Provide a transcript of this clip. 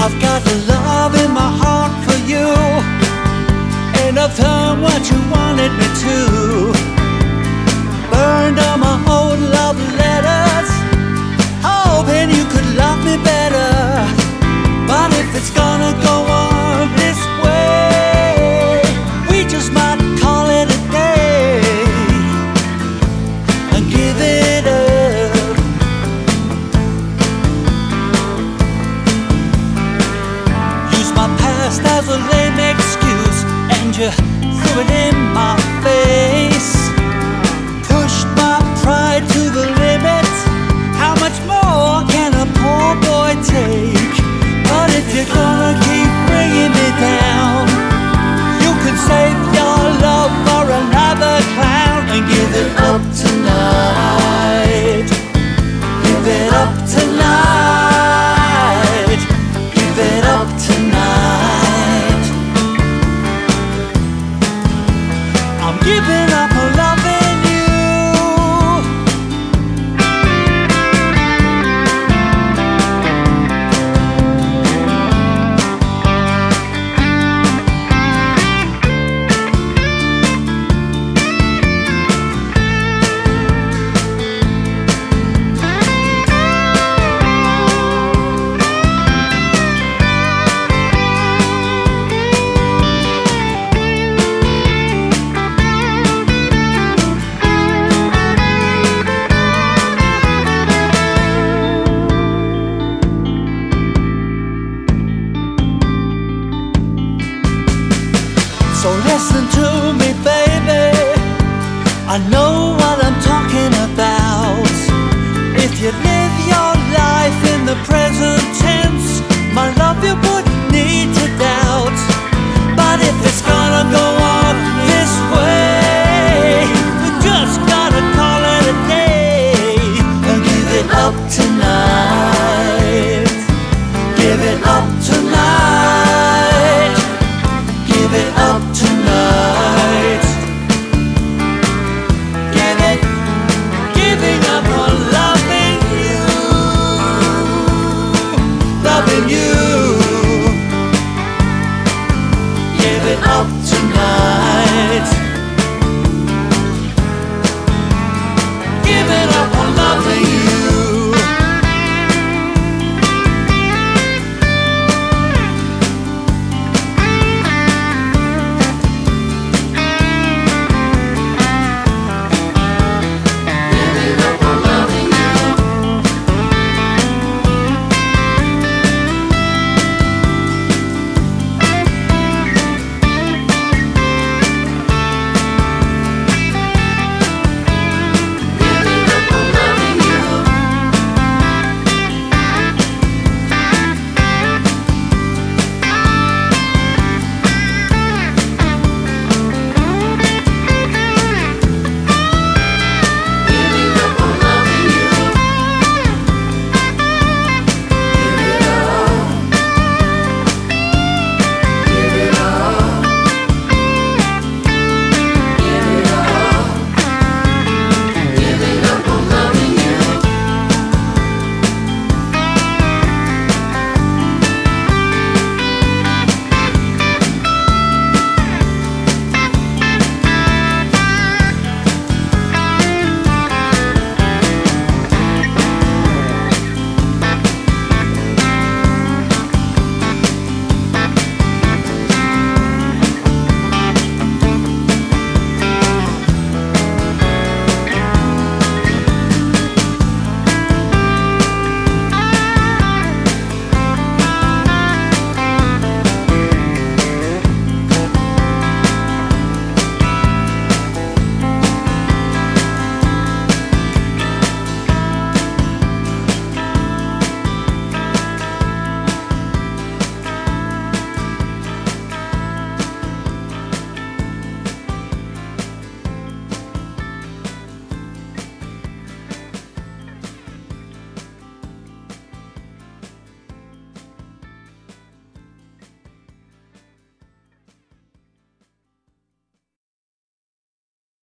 I've got love in my heart for you, and I've done what you wanted me to. Burned all my old love letters, hoping you could love me better. But if it's gonna go on this way, we just might call it a day and give it up. Use my past as a lame excuse, and you threw it in my face. Pushed my pride to the limit. How much more can a poor boy take? But if you're gonna keep bringing me down, you can save your love for another clown and give it up tonight. Give it up tonight. Give it up tonight. I'm giving up on loving you. So listen to me, baby, I know what I'm talking about. If you live your life in the present tense, my love you wouldn't need to doubt. But if it's gonna go on this way, we just gotta call it a day and give it up tonight. Give it up tonight. Give it up tonight. Giving up on loving you, loving you.